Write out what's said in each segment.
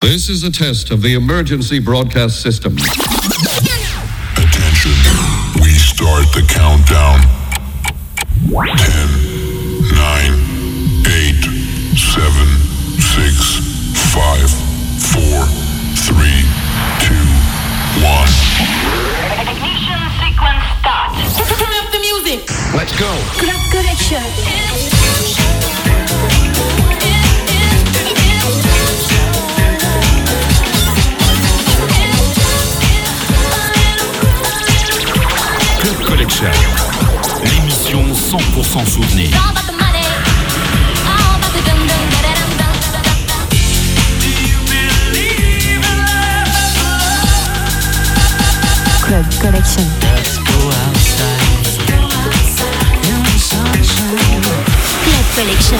This is a test of the emergency broadcast system. Attention, we start the countdown. 10, 9, 8, 7, 6, 5, 4, 3, 2, 1. Ignition sequence start. Turn up the music. Let's go. Club Collection. Club Collection, l'émission 100% souvenir. Club Collection. Let's go outside. In the sunshine. Club Collection.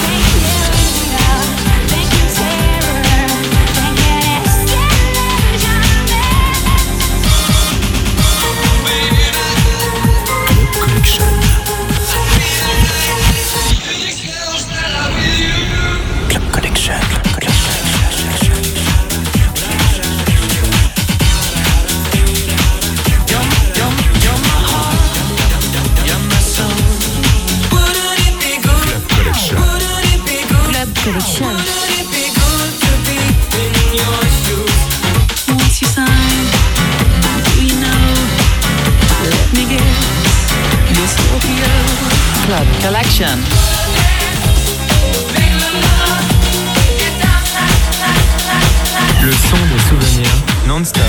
Collection. Once you sign, do you know? Let me guess, you're Scorpio. Club Collection. Le son des souvenirs non-stop.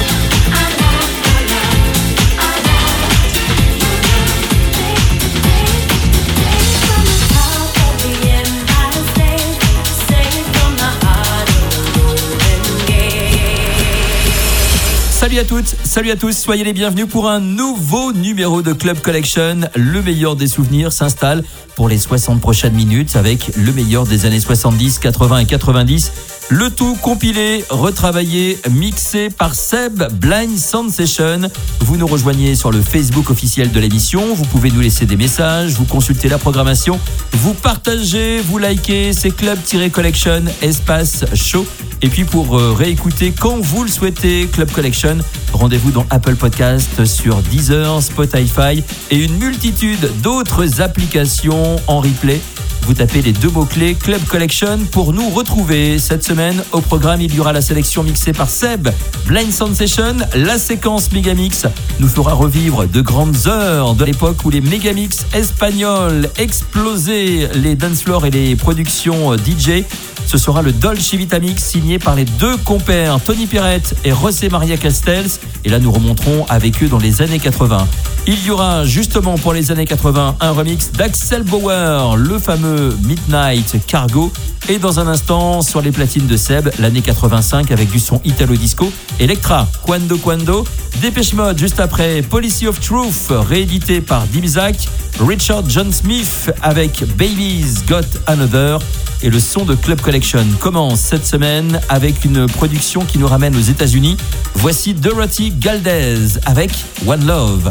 Salut à toutes, salut à tous, soyez les bienvenus pour un nouveau numéro de Club Collection. Le meilleur des souvenirs s'installe pour les 60 prochaines minutes avec le meilleur des années 70, 80 et 90. Le tout compilé, retravaillé, mixé par Seb, Blind Sound Session. Vous nous rejoignez sur le Facebook officiel de l'émission. Vous pouvez nous laisser des messages, vous consultez la programmation, vous partagez, vous likez. C'est Club-Collection, espace show. Et puis pour réécouter quand vous le souhaitez, Club Collection, rendez-vous dans Apple Podcast, sur Deezer, Spotify et une multitude d'autres applications en replay. Vous tapez les deux mots-clés Club Collection pour nous retrouver. Cette semaine, au programme, il y aura la sélection mixée par Seb, Blind Sound Session. La séquence Megamix nous fera revivre de grandes heures de l'époque où les Megamix espagnols explosaient les dance floors et les productions DJ. Ce sera le Dolce Vita Mix signé par les deux compères Tony Perrette et José Maria Castells. Et là, nous remonterons avec eux dans les années 80. Il y aura justement pour les années 80 un remix d'Axel Bauer, le fameux Midnight Cargo. Et dans un instant, sur les platines de Seb, l'année 85 avec du son Italo Disco. Electra, Quando Quando. Dépêche Mode juste après, Policy of Truth, réédité par Dibzac. Richard John Smith avec Baby's Got Another. Et le son de Club Collection commence cette semaine avec une production qui nous ramène aux États-Unis. Voici Dorothy Galdez avec One Love.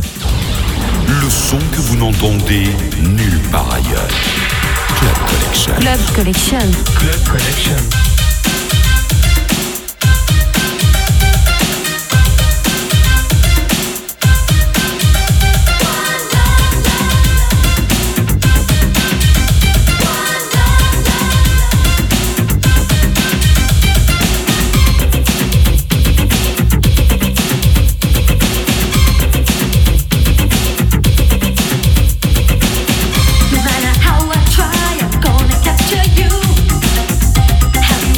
Le son que vous n'entendez nulle part ailleurs. Club Collection. Club Collection. Club Collection. No matter how I try, I'm gonna capture you.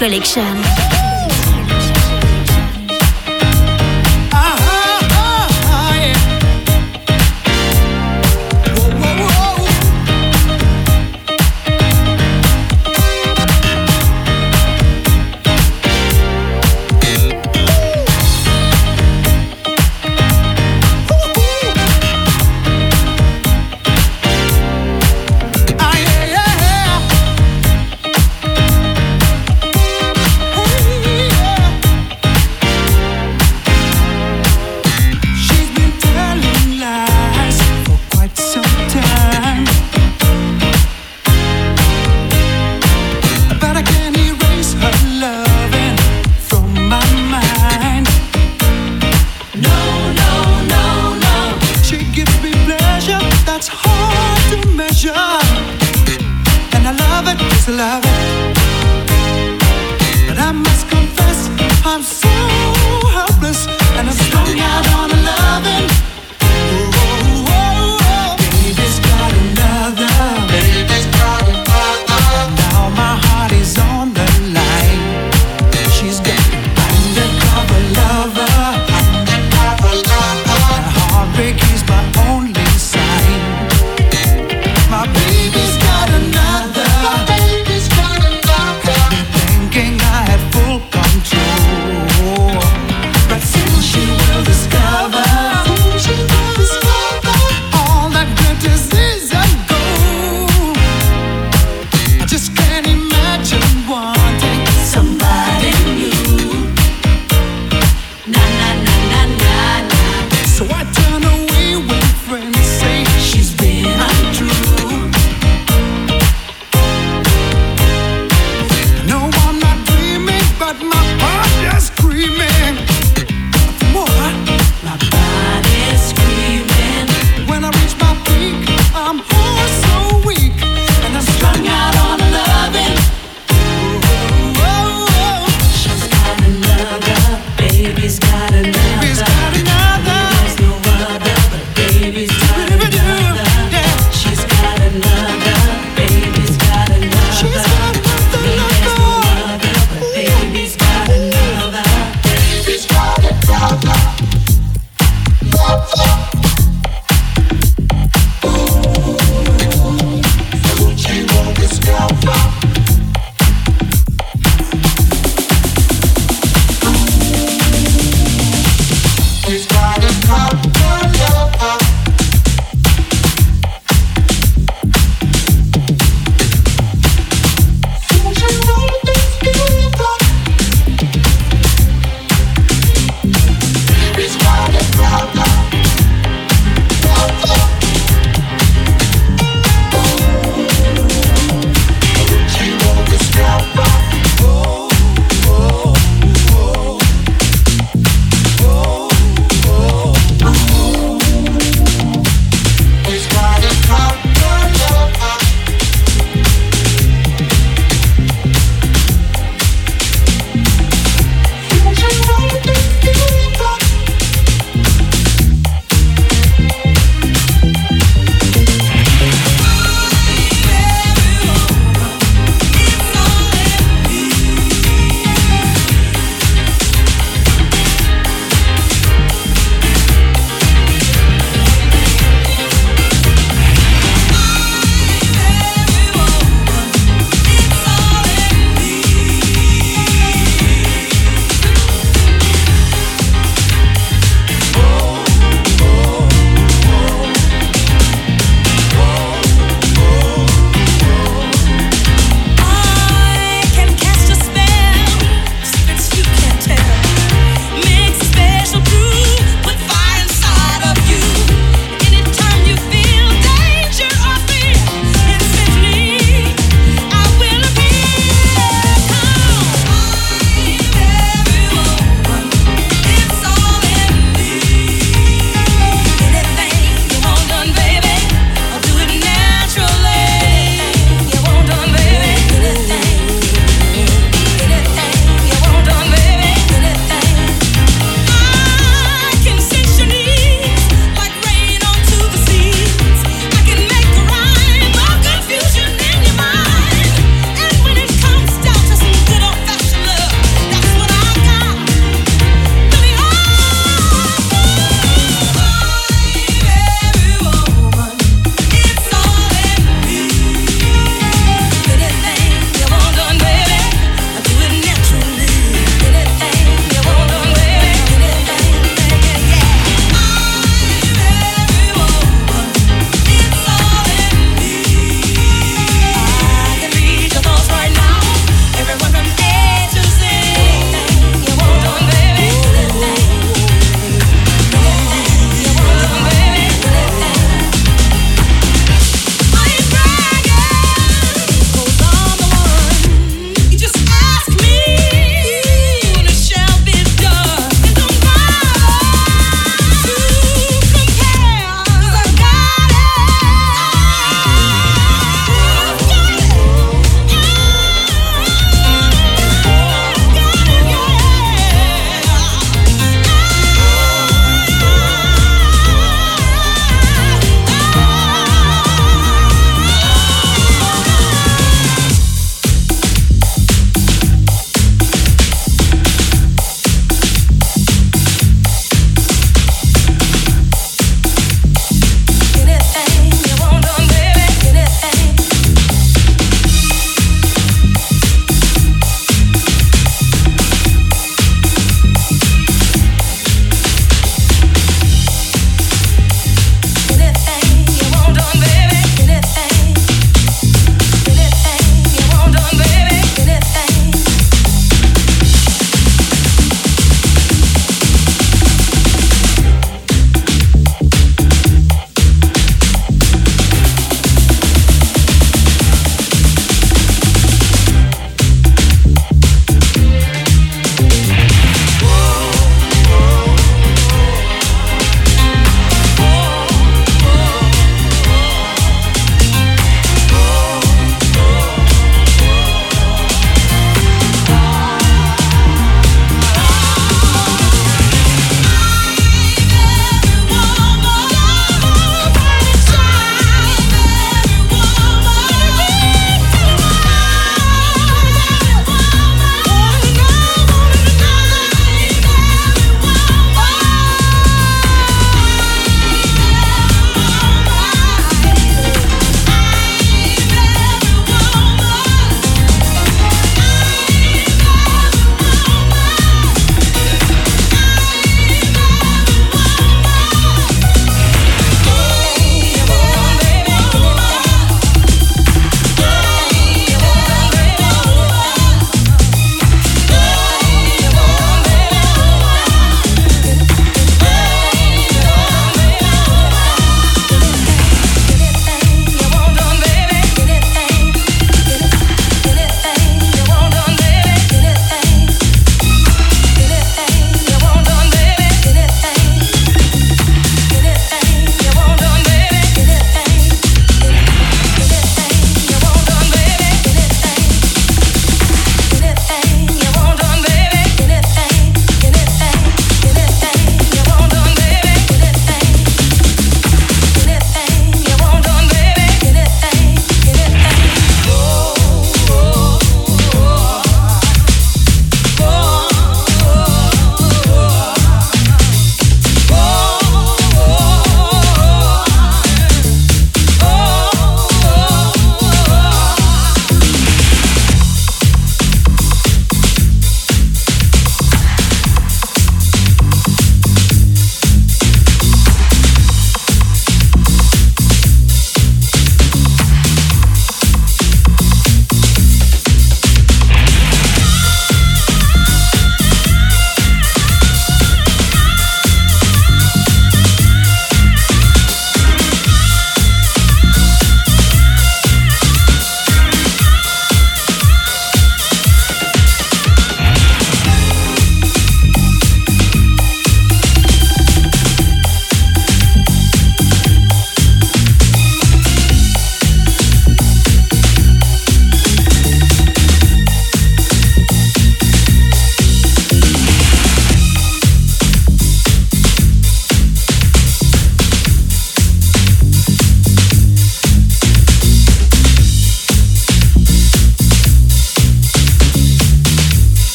Collection. Thinking I had full control.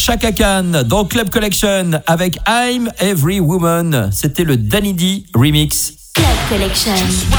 Chaka Khan dans Club Collection avec I'm Every Woman. C'était le Danny D remix. Club Collection.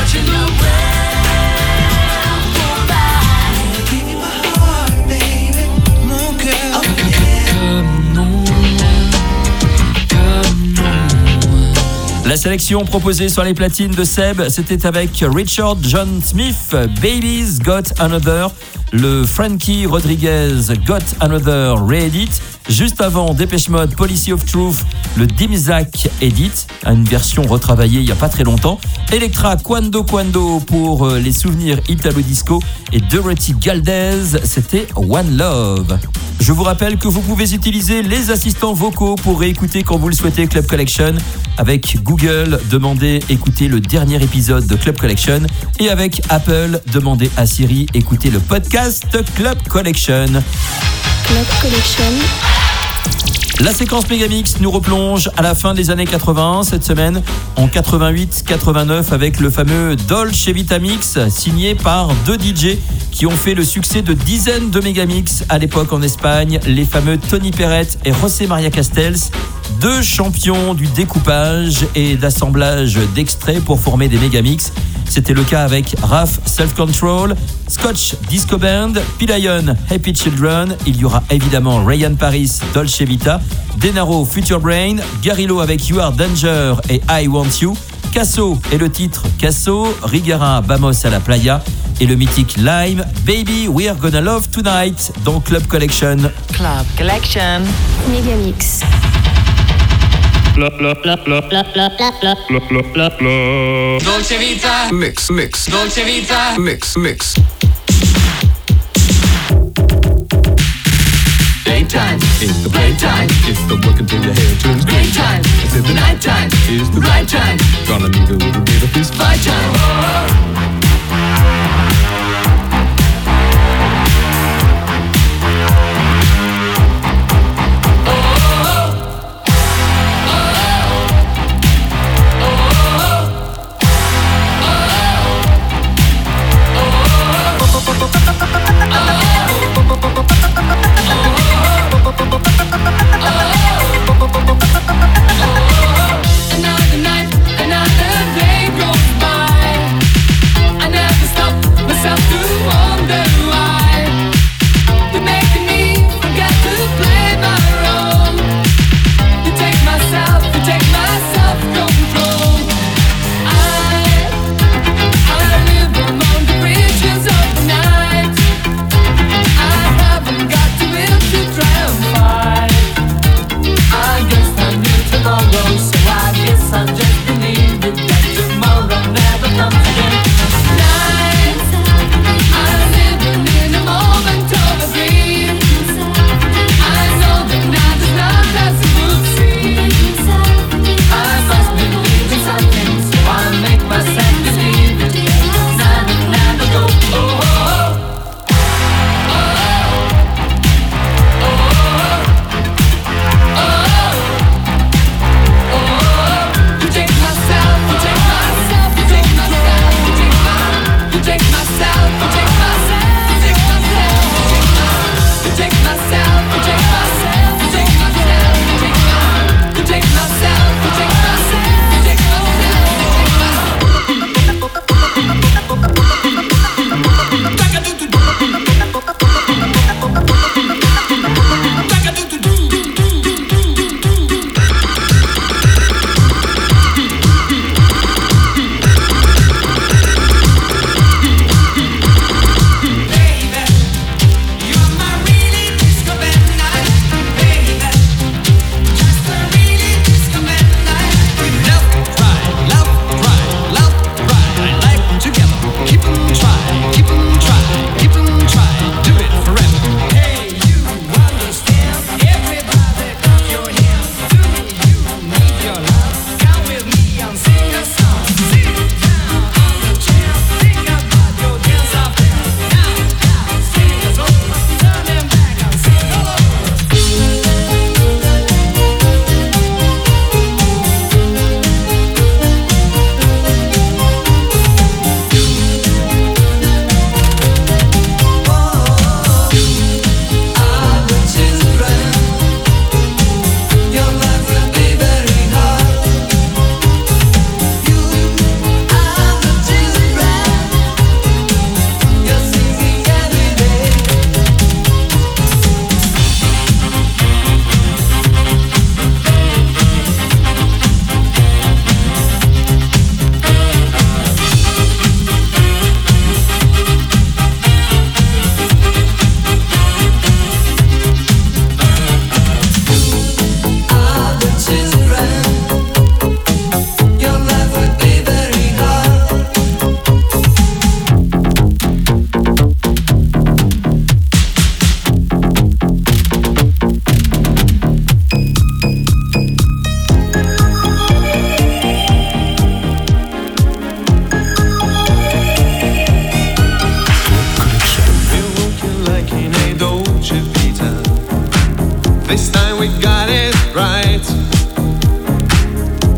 La sélection proposée sur les platines de Seb, c'était avec Richard John Smith, Baby's Got Another, le Frankie Rodriguez Got Another Re-edit, juste avant Dépêche Mode Policy of Truth, le Dimzak Edit, une version retravaillée il n'y a pas très longtemps, Electra Quando Quando pour les souvenirs Italo Disco et Dorothy Galdez, c'était One Love. Je vous rappelle que vous pouvez utiliser les assistants vocaux pour réécouter quand vous le souhaitez Club Collection. Avec Google, demandez écouter le dernier épisode de Club Collection. Et avec Apple, demandez à Siri écouter le podcast Club Collection. Club Collection. La séquence Megamix nous replonge à la fin des années 80, cette semaine en 88-89 avec le fameux Dolce Vita Mix signé par deux DJ qui ont fait le succès de dizaines de Megamix à l'époque en Espagne, les fameux Tony Perret et José Maria Castells, deux champions du découpage et d'assemblage d'extraits pour former des Megamix. C'était le cas avec Raph Self Control, Scotch Disco Band, P-Lion Happy Children. Il y aura évidemment Ryan Paris Dolce Vita, Denaro Future Brain, Garillo avec You Are Danger et I Want You, Casso et le titre Casso, Rigara Vamos a la Playa et le mythique Lime Baby We're Gonna Love Tonight dans Club Collection. Club Collection. Megamix. Dolce Vita. Mix. Dolce Vita. Mix. Daytime It's the playtime. It's the work until your hair turns green. Daytime. It's in the Nighttime is the right time. Gonna need a little bit of this Fight time. Another night, another day goes by.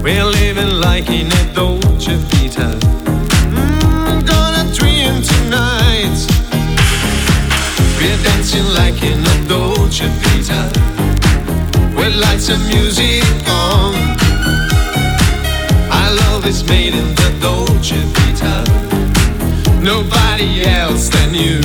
We're living like in a Dolce Vita. Gonna dream tonight. We're dancing like in a Dolce Vita. With lights and music on. Our love is made in the Dolce Vita. Nobody else than you.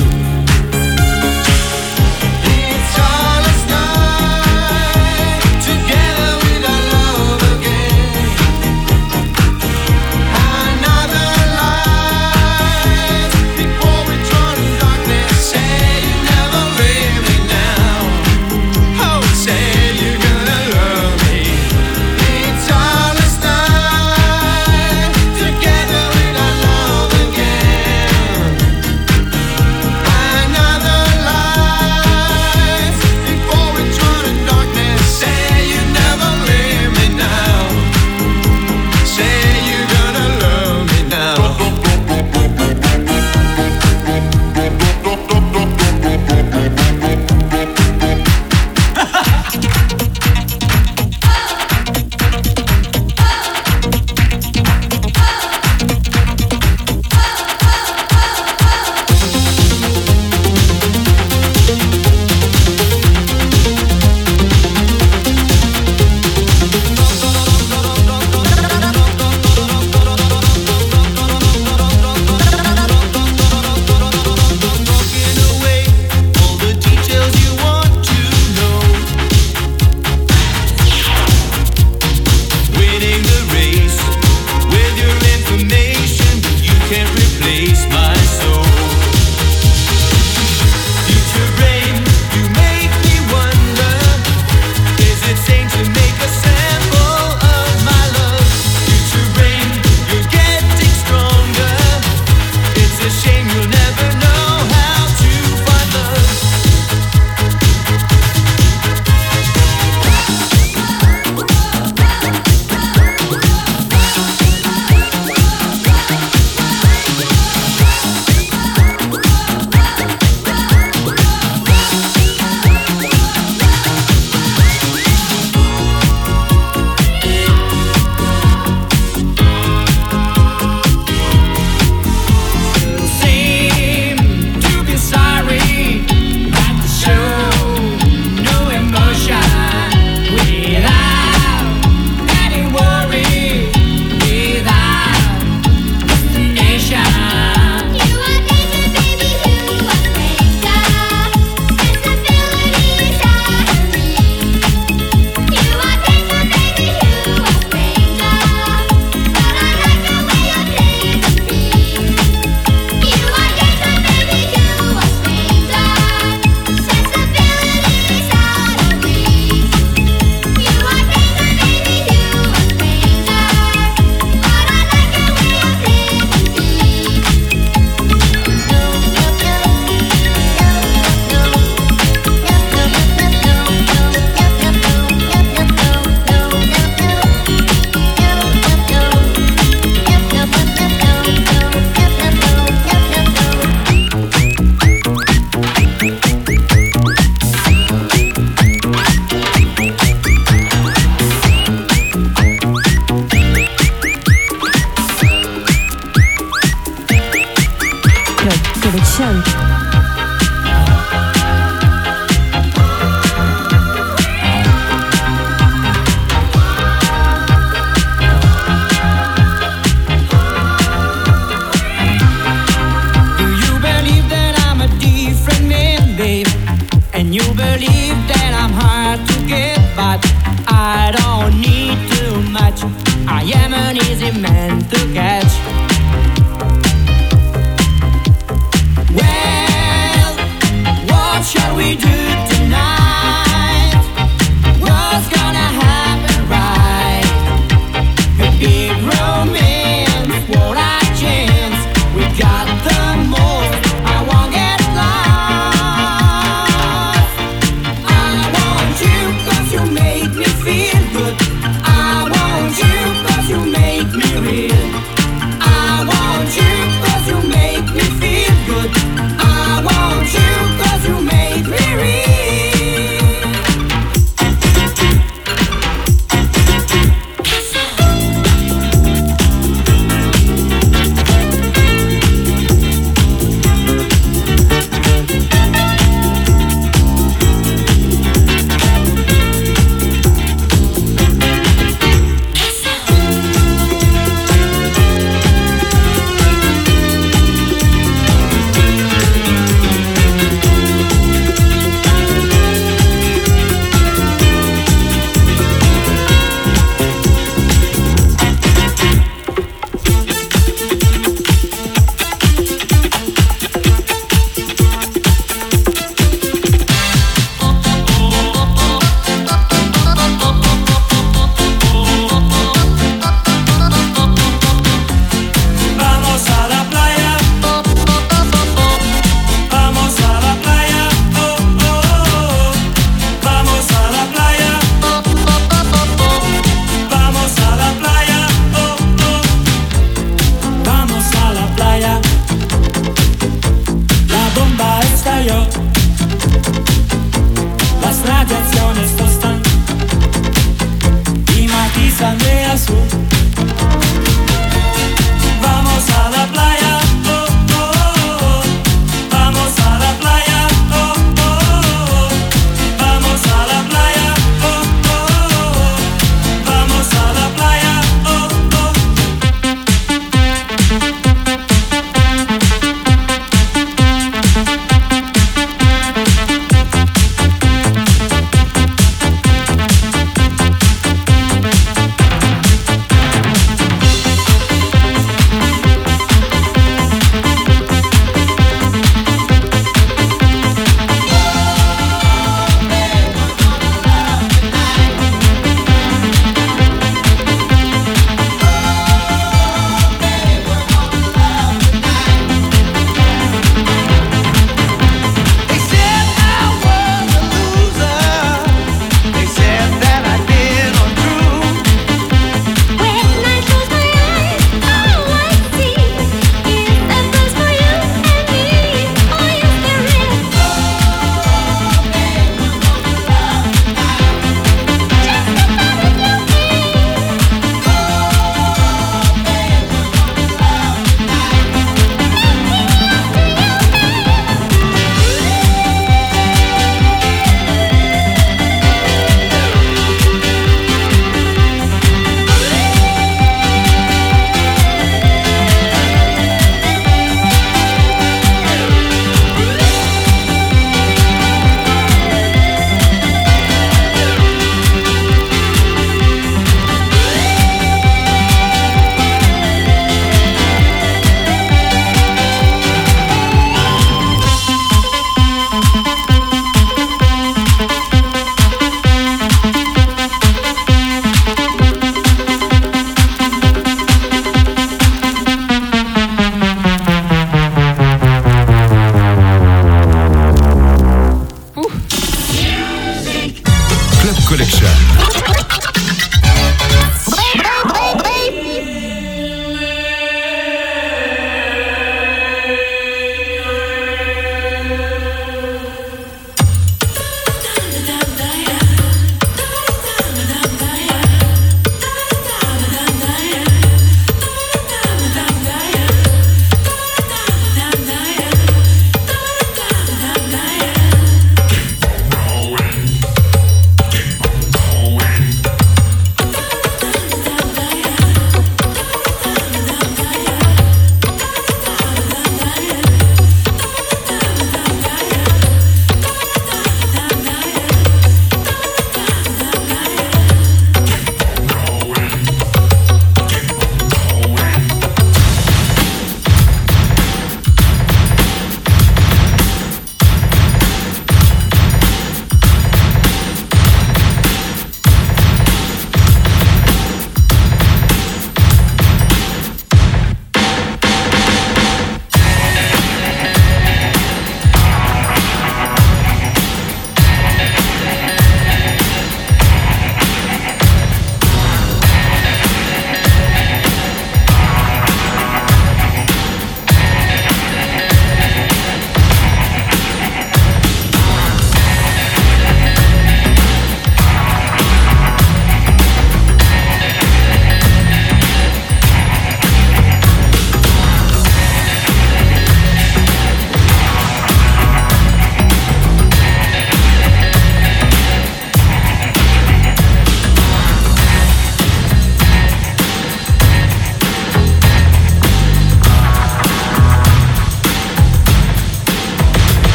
Man to catch. When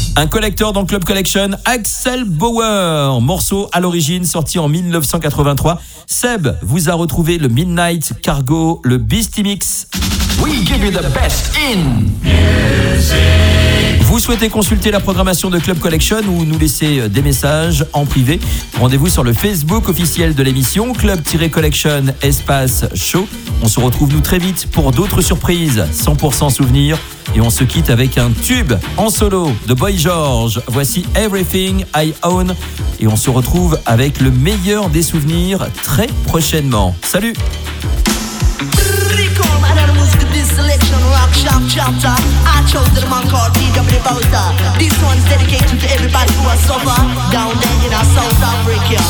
Un collector dans Club Collection, Axel Bauer, morceau à l'origine sorti en 1983. Seb vous a retrouvé le Midnight Cargo, le Beastie Mix. We give you the best in Vous souhaitez consulter la programmation de Club Collection ou nous laisser des messages en privé? Rendez-vous sur le Facebook officiel de l'émission, Club-Collection espace show. On se retrouve nous très vite pour d'autres surprises, 100% souvenirs. Et on se quitte avec un tube en solo de Boy George. Voici Everything I Own. Et on se retrouve avec le meilleur des souvenirs très prochainement. Salut! I chose the man called P.W. Bowser. This one's dedicated to everybody who has suffered down there in our South Africa.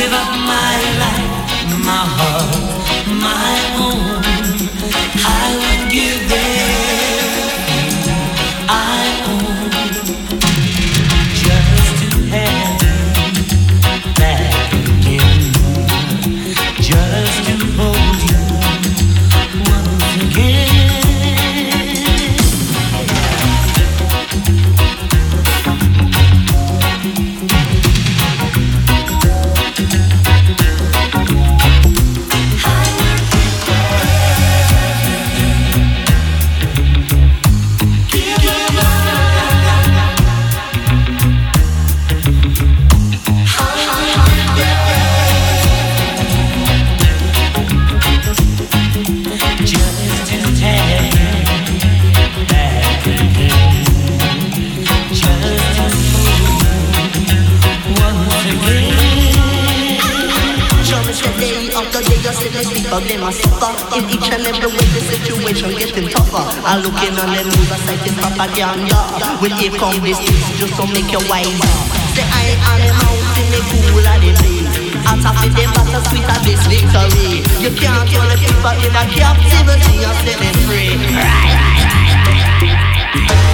give up my life, my heart, my own. I would give everything I own just to have you back again, just to hold you once again. But they must suffer in each and every way. The situation getting tougher. I looking on the news, I say it's propaganda. When here come this just to make you wiser. Say I ain't on the mountain, the cool of the day. Out of the battle, sweet of this victory. You can't turn the people in a captivity and set them free. Right.